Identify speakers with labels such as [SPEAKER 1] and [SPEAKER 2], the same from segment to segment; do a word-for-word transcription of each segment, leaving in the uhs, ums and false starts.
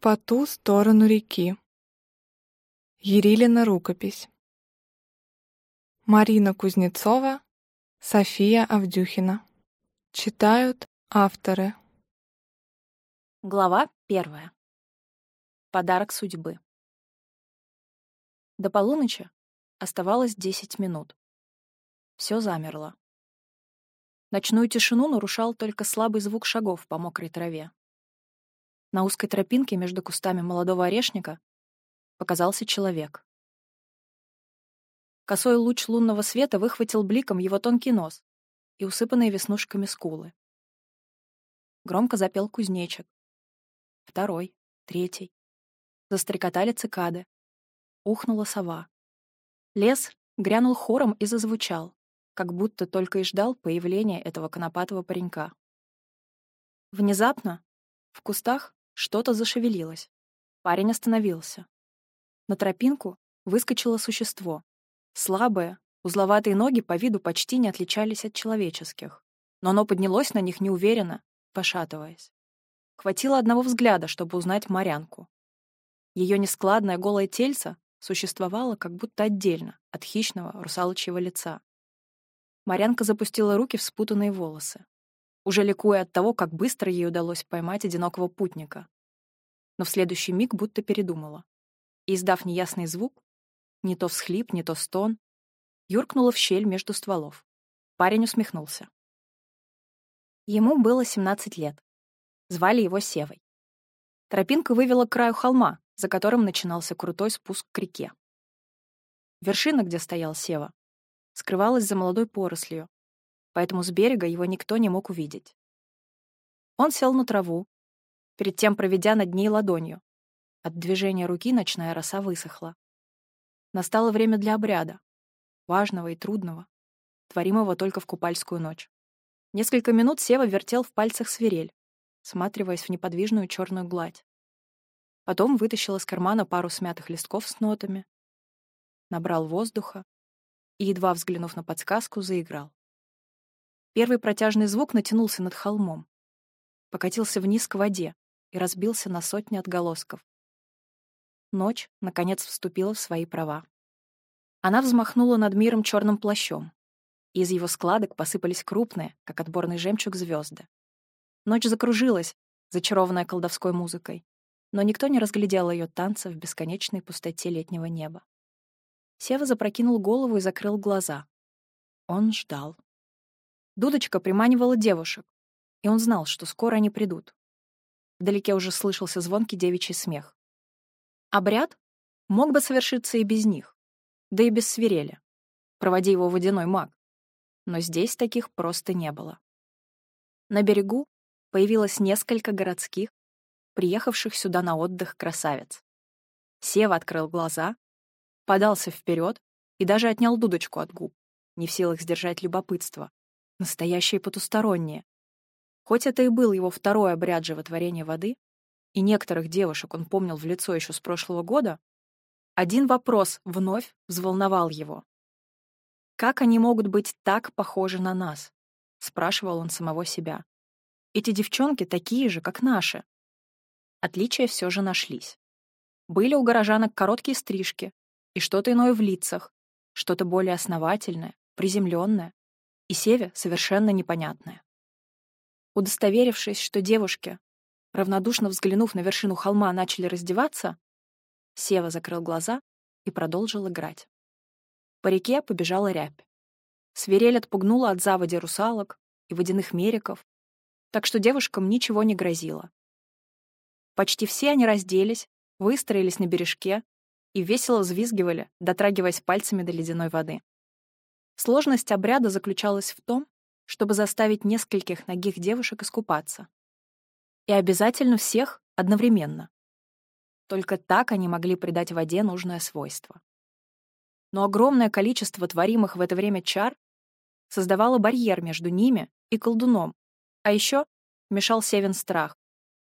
[SPEAKER 1] По ту сторону реки. Ерилина рукопись. Марина Кузнецова, София Авдюхина. Читают авторы.
[SPEAKER 2] Глава первая. Подарок судьбы. До полуночи оставалось десять минут. Все замерло. Ночную тишину нарушал только слабый звук шагов по мокрой траве. На узкой тропинке между кустами молодого орешника показался человек. Косой луч лунного света выхватил бликом его тонкий нос и усыпанные веснушками скулы. Громко запел кузнечик. Второй, третий. Застрекотали цикады. Ухнула сова. Лес грянул хором и зазвучал, как будто только и ждал появления этого конопатого паренька. Внезапно в кустах что-то зашевелилось. Парень остановился. На тропинку выскочило существо. Слабое, узловатые ноги по виду почти не отличались от человеческих, но оно поднялось на них неуверенно, пошатываясь. Хватило одного взгляда, чтобы узнать морянку. Ее нескладное голое тельце существовало как будто отдельно от хищного русалочьего лица. Морянка запустила руки в спутанные волосы, уже ликуя от того, как быстро ей удалось поймать одинокого путника. Но в следующий миг будто передумала. И, издав неясный звук, не то всхлип, не то стон, юркнула в щель между стволов. Парень усмехнулся. Ему было семнадцать лет. Звали его Севой. Тропинка вывела к краю холма, за которым начинался крутой спуск к реке. Вершина, где стоял Сева, скрывалась за молодой порослью, поэтому с берега его никто не мог увидеть. Он сел на траву, перед тем проведя над ней ладонью. От движения руки ночная роса высохла. Настало время для обряда, важного и трудного, творимого только в купальскую ночь. Несколько минут Сева вертел в пальцах свирель, всматриваясь в неподвижную черную гладь. Потом вытащил из кармана пару смятых листков с нотами, набрал воздуха и, едва взглянув на подсказку, заиграл. Первый протяжный звук натянулся над холмом, покатился вниз к воде и разбился на сотни отголосков. Ночь, наконец, вступила в свои права. Она взмахнула над миром черным плащом, и из его складок посыпались крупные, как отборный жемчуг, звезды. Ночь закружилась, зачарованная колдовской музыкой, но никто не разглядел ее танца в бесконечной пустоте летнего неба. Сева запрокинул голову и закрыл глаза. Он ждал. Дудочка приманивала девушек, и он знал, что скоро они придут. Вдалеке уже слышался звонкий девичий смех. Обряд мог бы совершиться и без них, да и без свирели, проводи его водяной маг. Но здесь таких просто не было. На берегу появилось несколько городских, приехавших сюда на отдых красавиц. Сева открыл глаза, подался вперед и даже отнял дудочку от губ, не в силах сдержать любопытство. Настоящее потустороннее. Хоть это и был его второй обряд животворения воды, и некоторых девушек он помнил в лицо еще с прошлого года, один вопрос вновь взволновал его. «Как они могут быть так похожи на нас?» — спрашивал он самого себя. «Эти девчонки такие же, как наши». Отличия все же нашлись. Были у горожанок короткие стрижки и что-то иное в лицах, что-то более основательное, приземленное, и Севе совершенно непонятное. Удостоверившись, что девушки, равнодушно взглянув на вершину холма, начали раздеваться, Сева закрыл глаза и продолжил играть. По реке побежала рябь. Свирель отпугнула от заводи русалок и водяных мериков, так что девушкам ничего не грозило. Почти все они разделись, выстроились на бережке и весело взвизгивали, дотрагиваясь пальцами до ледяной воды. Сложность обряда заключалась в том, чтобы заставить нескольких нагих девушек искупаться. И обязательно всех одновременно. Только так они могли придать воде нужное свойство. Но огромное количество творимых в это время чар создавало барьер между ними и колдуном, а еще мешал Севин страх.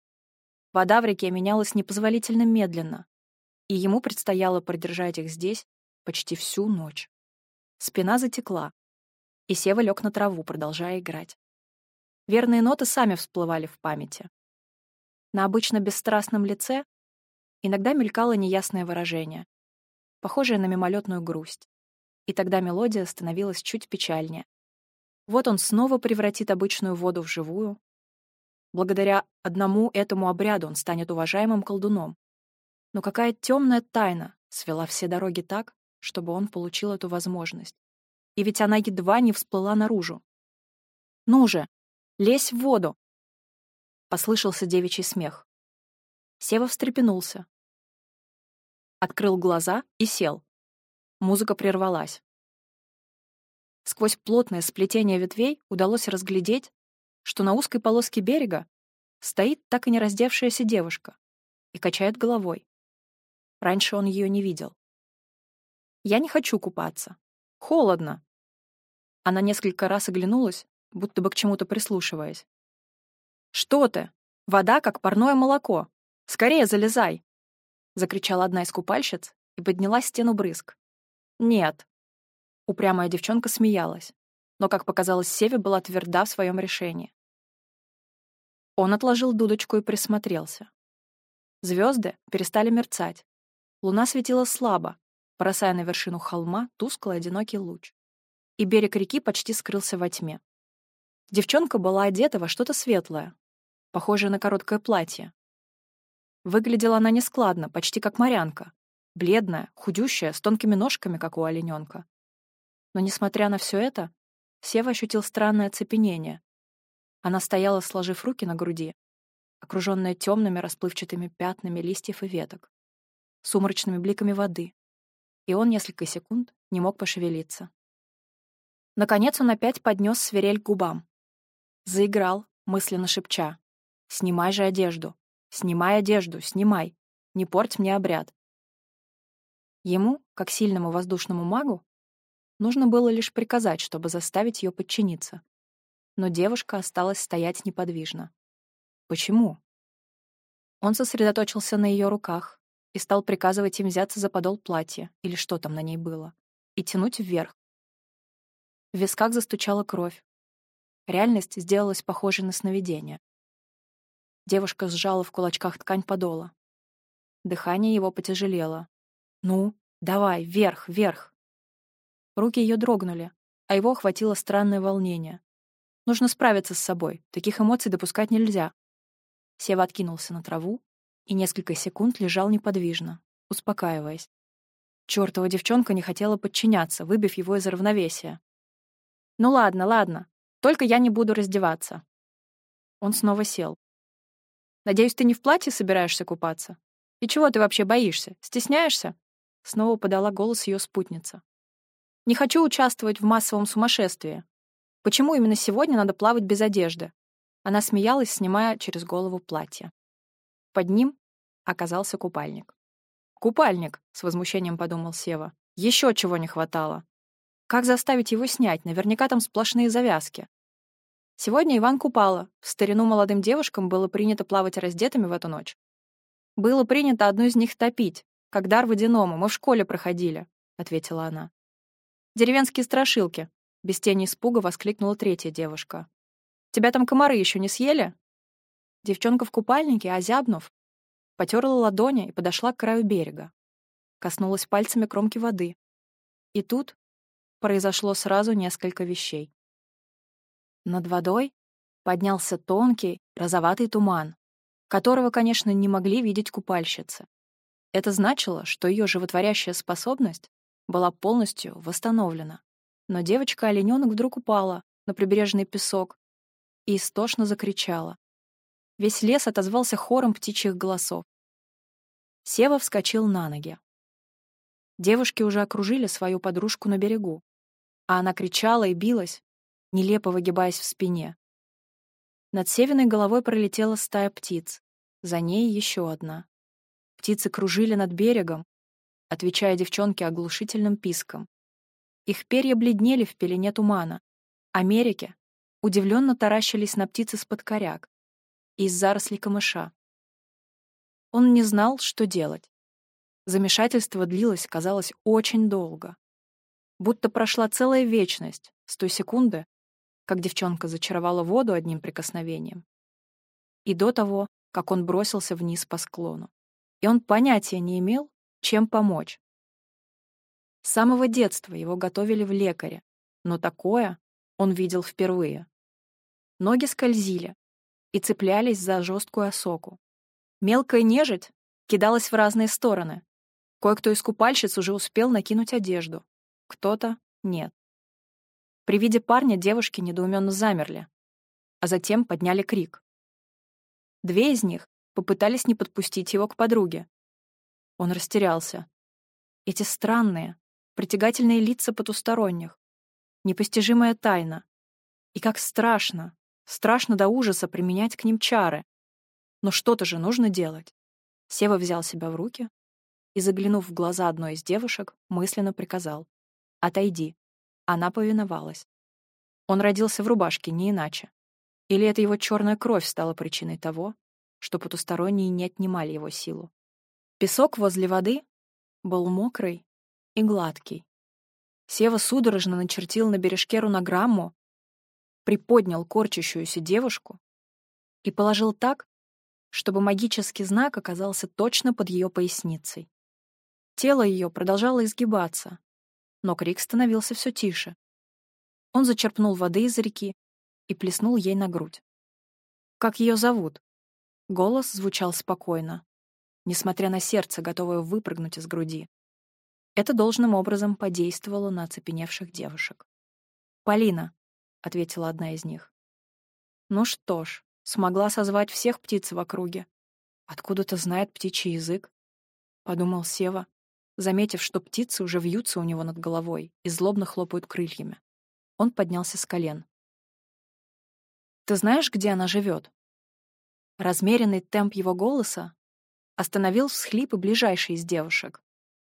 [SPEAKER 2] Вода в реке менялась непозволительно медленно, и ему предстояло продержать их здесь почти всю ночь. Спина затекла, и Сева лег на траву, продолжая играть. Верные ноты сами всплывали в памяти. На обычно бесстрастном лице Иногда мелькало неясное выражение, похожее на мимолетную грусть. И тогда мелодия становилась чуть печальнее. Вот он снова превратит обычную воду в живую. Благодаря одному этому обряду он станет уважаемым колдуном. Но какая темная тайна свела все дороги так, чтобы он получил эту возможность? И ведь она едва не всплыла наружу. «Ну же, лезь в воду!» Послышался девичий смех. Сева встрепенулся, открыл глаза и сел. Музыка прервалась. Сквозь плотное сплетение ветвей удалось разглядеть, что на узкой полоске берега стоит так и не раздевшаяся девушка и качает головой. Раньше он ее не видел. «Я не хочу купаться. Холодно». Она несколько раз оглянулась, будто бы к чему-то прислушиваясь. «Что ты? Вода, как парное молоко. Скорее залезай!» — закричала одна из купальщиц и подняла стену брызг. «Нет». Упрямая девчонка смеялась, но, как показалось, Севе была тверда в своем решении. Он отложил дудочку и присмотрелся. Звезды перестали мерцать. Луна светила слабо, бросая на вершину холма тусклый одинокий луч. И берег реки почти скрылся во тьме. Девчонка была одета во что-то светлое, похожее на короткое платье. Выглядела она нескладно, почти как морянка, бледная, худющая, с тонкими ножками, как у олененка. Но, несмотря на все это, Сева ощутил странное оцепенение. Она стояла, сложив руки на груди, окруженная темными расплывчатыми пятнами листьев и веток, сумрачными бликами воды, и он несколько секунд не мог пошевелиться. Наконец он опять поднес свирель к губам. Заиграл, мысленно шепча: «Снимай же одежду! Снимай одежду! Снимай! Не порть мне обряд!» Ему, как сильному воздушному магу, нужно было лишь приказать, чтобы заставить ее подчиниться. Но девушка осталась стоять неподвижно. Почему? Он сосредоточился на ее руках и стал приказывать им взяться за подол платья, или что там на ней было, и тянуть вверх. В висках застучала кровь. Реальность сделалась похожей на сновидение. Девушка сжала в кулачках ткань подола. Дыхание его потяжелело. «Ну, давай, вверх, вверх!» Руки ее дрогнули, а его охватило странное волнение. Нужно справиться с собой, таких эмоций допускать нельзя. Сева откинулся на траву и несколько секунд лежал неподвижно, успокаиваясь. Чёртова девчонка не хотела подчиняться, выбив его из равновесия. «Ну ладно, ладно, только я не буду раздеваться». Он снова сел. «Надеюсь, ты не в платье собираешься купаться? И чего ты вообще боишься? Стесняешься?» Снова подала голос ее спутница. «Не хочу участвовать в массовом сумасшествии. Почему именно сегодня надо плавать без одежды?» Она смеялась, снимая через голову платье. Под ним оказался купальник. «Купальник!» — с возмущением подумал Сева. «Еще чего не хватало. Как заставить его снять? Наверняка там сплошные завязки». Сегодня Иван Купала. В старину молодым девушкам было принято плавать раздетыми в эту ночь. «Было принято одну из них топить, как дар водяному, мы в школе проходили», — ответила она. «Деревенские страшилки», — без тени испуга воскликнула третья девушка. «Тебя там комары еще не съели?» Девчонка в купальнике, озябнув, потерла ладони и подошла к краю берега. Коснулась пальцами кромки воды. И тут произошло сразу несколько вещей. Над водой поднялся тонкий, розоватый туман, которого, конечно, не могли видеть купальщицы. Это значило, что ее животворящая способность была полностью восстановлена. Но девочка-олененок вдруг упала на прибрежный песок и истошно закричала. Весь лес отозвался хором птичьих голосов. Сева вскочил на ноги. Девушки уже окружили свою подружку на берегу, а она кричала и билась, нелепо выгибаясь в спине. Над Севиной головой пролетела стая птиц, за ней еще одна. Птицы кружили над берегом, отвечая девчонке оглушительным писком. Их перья бледнели в пелене тумана, а мерики удивленно таращились на птиц из-под коряг и из зарослей камыша. Он не знал, что делать. Замешательство длилось, казалось, очень долго. Будто прошла целая вечность с той секунды, как девчонка зачаровала воду одним прикосновением, и до того, как он бросился вниз по склону. и он понятия не имел, чем помочь. С самого детства его готовили в лекаре, но такое он видел впервые. Ноги скользили и цеплялись за жесткую осоку. Мелкая нежить кидалась в разные стороны. Кое-кто из купальщиц уже успел накинуть одежду, кто-то — нет. При виде парня девушки недоуменно замерли, а затем подняли крик. Две из них попытались не подпустить его к подруге. Он растерялся. Эти странные, притягательные лица потусторонних, непостижимая тайна. И как страшно, страшно до ужаса применять к ним чары. Но что-то же нужно делать. Сева взял себя в руки и, заглянув в глаза одной из девушек, мысленно приказал: «Отойди». Она повиновалась. Он родился в рубашке, не иначе. Или это его черная кровь стала причиной того, что потусторонние не отнимали его силу. Песок возле воды был мокрый и гладкий. Сева судорожно начертил на бережке рунограмму, приподнял корчащуюся девушку и положил так, чтобы магический знак оказался точно под ее поясницей. Тело ее продолжало изгибаться, но крик становился все тише. Он зачерпнул воды из реки и плеснул ей на грудь. «Как ее зовут?» Голос звучал спокойно, несмотря на сердце, готовое выпрыгнуть из груди. Это должным образом подействовало на оцепеневших девушек. «Полина», — ответила одна из них. «Ну что ж, смогла созвать всех птиц в округе. Откуда-то знает птичий язык», — подумал Сева, заметив, что птицы уже вьются у него над головой и злобно хлопают крыльями. Он поднялся с колен. «Ты знаешь, где она живет?» Размеренный темп его голоса остановил всхлипы ближайшей из девушек.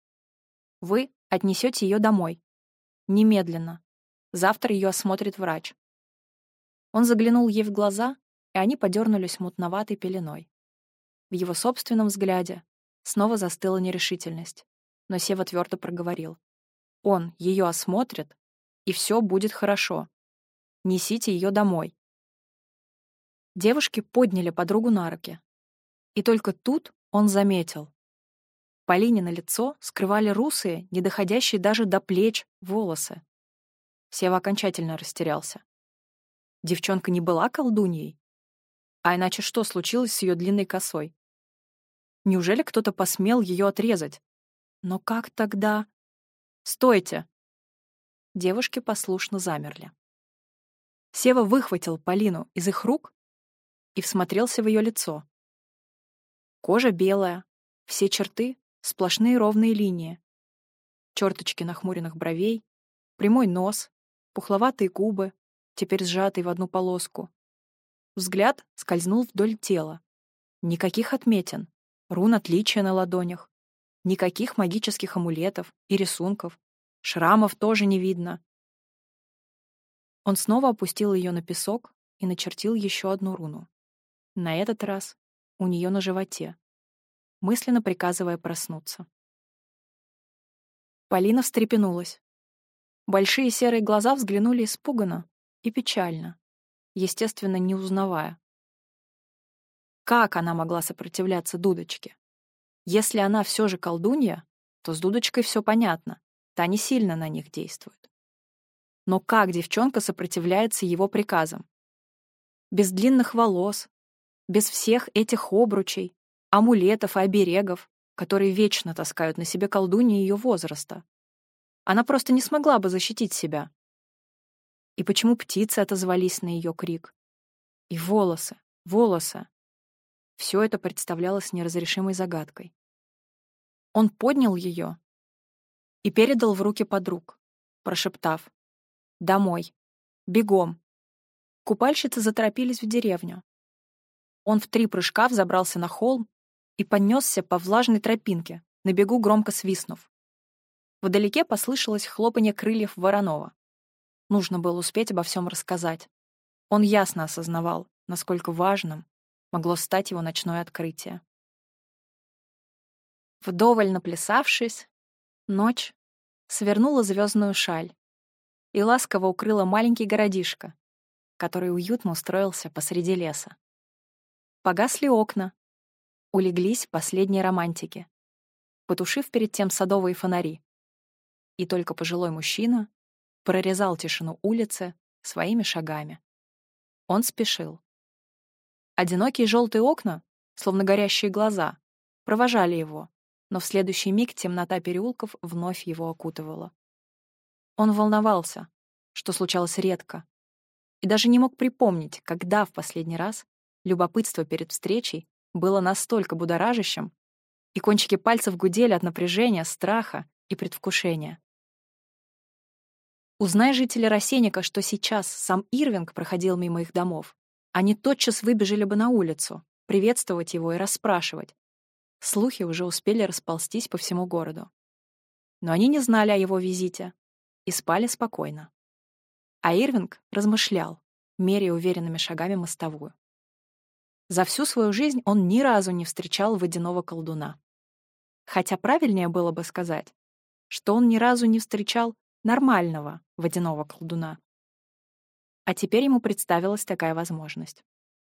[SPEAKER 2] «Вы отнесете ее домой. Немедленно. Завтра ее осмотрит врач». Он заглянул ей в глаза, и они подернулись мутноватой пеленой. В его собственном взгляде снова застыла нерешительность, но Сева твердо проговорил: «Он ее осмотрит, и все будет хорошо. Несите ее домой». Девушки подняли подругу на руки. И только тут он заметил. Полине лицо скрывали русые, не доходящие даже до плеч, волосы. Сева окончательно растерялся. Девчонка не была колдуньей? А иначе что случилось с ее длинной косой? Неужели кто-то посмел ее отрезать? Но как тогда? «Стойте!» Девушки послушно замерли. Сева выхватил Полину из их рук и всмотрелся в ее лицо. Кожа белая, все черты — сплошные ровные линии. Черточки нахмуренных бровей, прямой нос, пухловатые губы, теперь сжатые в одну полоску. Взгляд скользнул вдоль тела. Никаких отметин, рун отличия на ладонях, никаких магических амулетов и рисунков, шрамов тоже не видно. Он снова опустил ее на песок и начертил еще одну руну. На этот раз у нее на животе, мысленно приказывая проснуться. Полина встрепенулась. Большие серые глаза взглянули испуганно и печально, естественно, не узнавая. Как она могла сопротивляться дудочке? Если она все же колдунья, то с дудочкой все понятно, та не сильно на них действует. Но как девчонка сопротивляется его приказам? Без длинных волос, без всех этих обручей, амулетов и оберегов, которые вечно таскают на себе колдуньи ее возраста. Она просто не смогла бы защитить себя. И почему птицы отозвались на ее крик? И волосы, волосы. Все это представлялось неразрешимой загадкой. Он поднял ее и передал в руки подруг, прошептав: «Домой! Бегом!» Купальщицы заторопились в деревню. Он в три прыжка взобрался на холм и понесся по влажной тропинке, на бегу громко свистнув. Вдалеке послышалось хлопанье крыльев Воронова. Нужно было успеть обо всем рассказать. Он ясно осознавал, насколько важным могло стать его ночное открытие. Вдоволь наплясавшись, ночь свернула звездную шаль и ласково укрыла маленький городишко, который уютно устроился посреди леса. Погасли окна, улеглись последние романтики, потушив перед тем садовые фонари. И только пожилой мужчина прорезал тишину улицы своими шагами. Он спешил. Одинокие желтые окна, словно горящие глаза, провожали его, но в следующий миг темнота переулков вновь его окутывала. Он волновался, что случалось редко, и даже не мог припомнить, когда в последний раз любопытство перед встречей было настолько будоражащим, и кончики пальцев гудели от напряжения, страха и предвкушения. Узнай жители Рассеника, что сейчас сам Ирвинг проходил мимо их домов, они тотчас выбежали бы на улицу, приветствовать его и расспрашивать. Слухи уже успели расползтись по всему городу. Но они не знали о его визите и спали спокойно. А Ирвинг размышлял, меряя уверенными шагами мостовую. За всю свою жизнь он ни разу не встречал водяного колдуна. Хотя правильнее было бы сказать, что он ни разу не встречал нормального водяного колдуна. А теперь ему представилась такая возможность.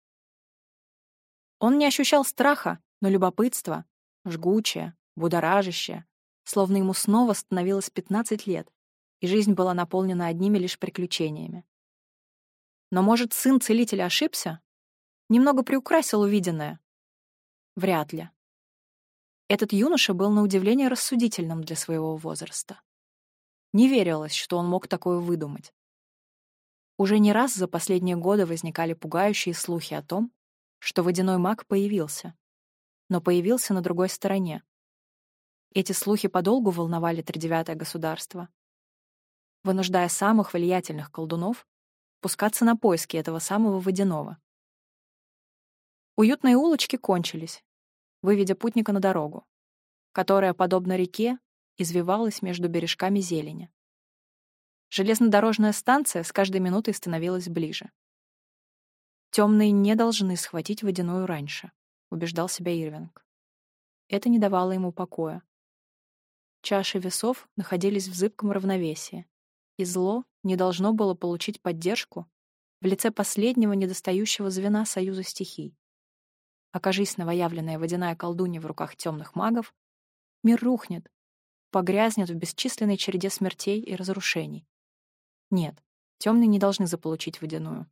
[SPEAKER 2] Он не ощущал страха, но любопытство, жгучее, будоражащее, словно ему снова становилось пятнадцать лет, и жизнь была наполнена одними лишь приключениями. Но, может, сын целителя ошибся? Немного приукрасил увиденное? Вряд ли. Этот юноша был на удивление рассудительным для своего возраста. Не верилось, что он мог такое выдумать. Уже не раз за последние годы возникали пугающие слухи о том, что водяной маг появился, но появился на другой стороне. Эти слухи подолгу волновали тридевятое государство, вынуждая самых влиятельных колдунов пускаться на поиски этого самого водяного. Уютные улочки кончились, выведя путника на дорогу, которая, подобно реке, извивалась между бережками зелени. Железнодорожная станция с каждой минутой становилась ближе. «Темные не должны схватить водяную раньше», — убеждал себя Ирвинг. Это не давало ему покоя. Чаши весов находились в зыбком равновесии, и зло не должно было получить поддержку в лице последнего недостающего звена союза стихий. Окажись новоявленная водяная колдунья в руках темных магов, мир рухнет, погрязнет в бесчисленной череде смертей и разрушений. Нет, темные не должны заполучить водяную.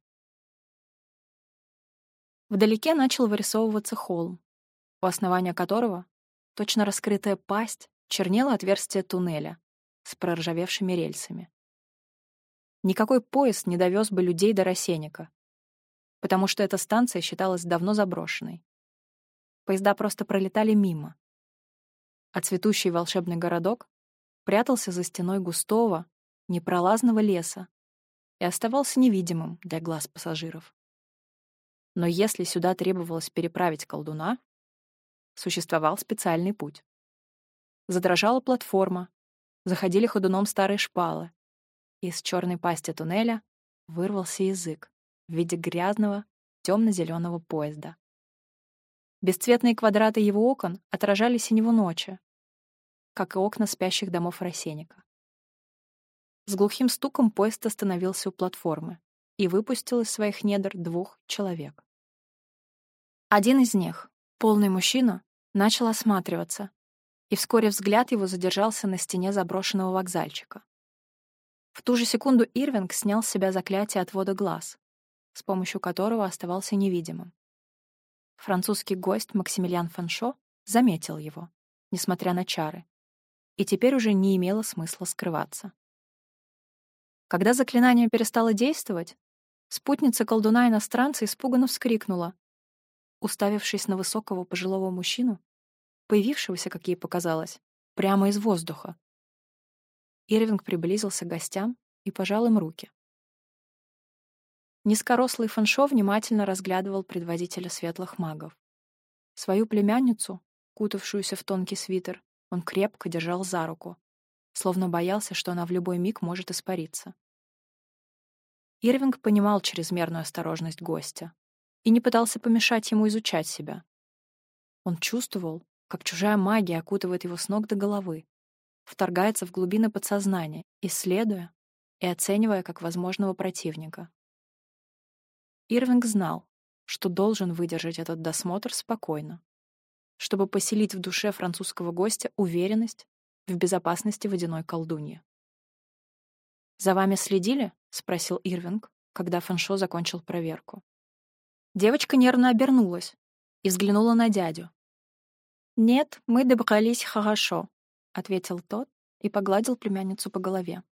[SPEAKER 2] Вдалеке начал вырисовываться холм, у основания которого, точно раскрытая пасть, чернело отверстие туннеля с проржавевшими рельсами. Никакой поезд не довез бы людей до Рассеника, потому что эта станция считалась давно заброшенной. Поезда просто пролетали мимо, а цветущий волшебный городок прятался за стеной густого, непролазного леса и оставался невидимым для глаз пассажиров. Но если сюда требовалось переправить колдуна, существовал специальный путь. Задрожала платформа, заходили ходуном старые шпалы, и из черной пасти туннеля вырвался язык в виде грязного, темно-зеленого поезда. Бесцветные квадраты его окон отражали синеву ночи, как и окна спящих домов Рассеника. С глухим стуком поезд остановился у платформы и выпустил из своих недр двух человек. Один из них, полный мужчина, начал осматриваться, и вскоре взгляд его задержался на стене заброшенного вокзальчика. В ту же секунду Ирвинг снял с себя заклятие отвода глаз, с помощью которого оставался невидимым. Французский гость Максимилиан Фаншо заметил его, несмотря на чары, и теперь уже не имело смысла скрываться. Когда заклинание перестало действовать, спутница колдуна-иностранца испуганно вскрикнула, уставившись на высокого пожилого мужчину, появившегося, как ей показалось, прямо из воздуха. Ирвинг приблизился к гостям и пожал им руки. Низкорослый Фаншо внимательно разглядывал предводителя светлых магов. Свою племянницу, кутавшуюся в тонкий свитер, он крепко держал за руку, словно боялся, что она в любой миг может испариться. Ирвинг понимал чрезмерную осторожность гостя и не пытался помешать ему изучать себя. Он чувствовал, как чужая магия окутывает его с ног до головы, вторгается в глубины подсознания, исследуя и оценивая как возможного противника. Ирвинг знал, что должен выдержать этот досмотр спокойно. чтобы поселить в душе французского гостя уверенность в безопасности водяной колдуньи. «За вами следили?» — спросил Ирвинг, когда Фэншо закончил проверку. Девочка нервно обернулась и взглянула на дядю. «Нет, мы добрались хорошо», — ответил тот и погладил племянницу по голове.